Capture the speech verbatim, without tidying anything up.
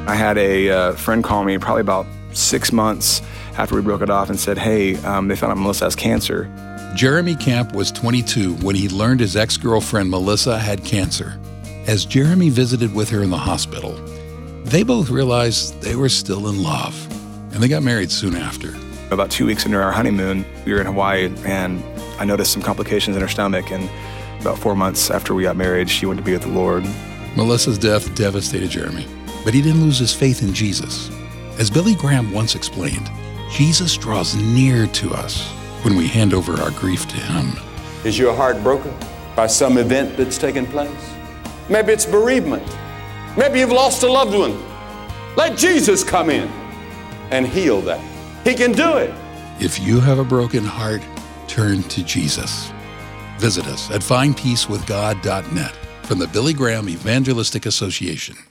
I had a uh, friend call me probably about six months after we broke it off and said, hey, um, they found out Melissa has cancer. Jeremy Camp was twenty-two when he learned his ex-girlfriend Melissa had cancer. As Jeremy visited with her in the hospital, they both realized they were still in love, and they got married soon after. About two weeks into our honeymoon, we were in Hawaii, and I noticed some complications in her stomach, and about four months after we got married, she went to be with the Lord. Melissa's death devastated Jeremy, but he didn't lose his faith in Jesus. As Billy Graham once explained, Jesus draws near to us when we hand over our grief to him. Is your heart broken by some event that's taken place? Maybe it's bereavement. Maybe you've lost a loved one. Let Jesus come in and heal that. He can do it. If you have a broken heart, turn to Jesus. Visit us at find peace with god dot net from the Billy Graham Evangelistic Association.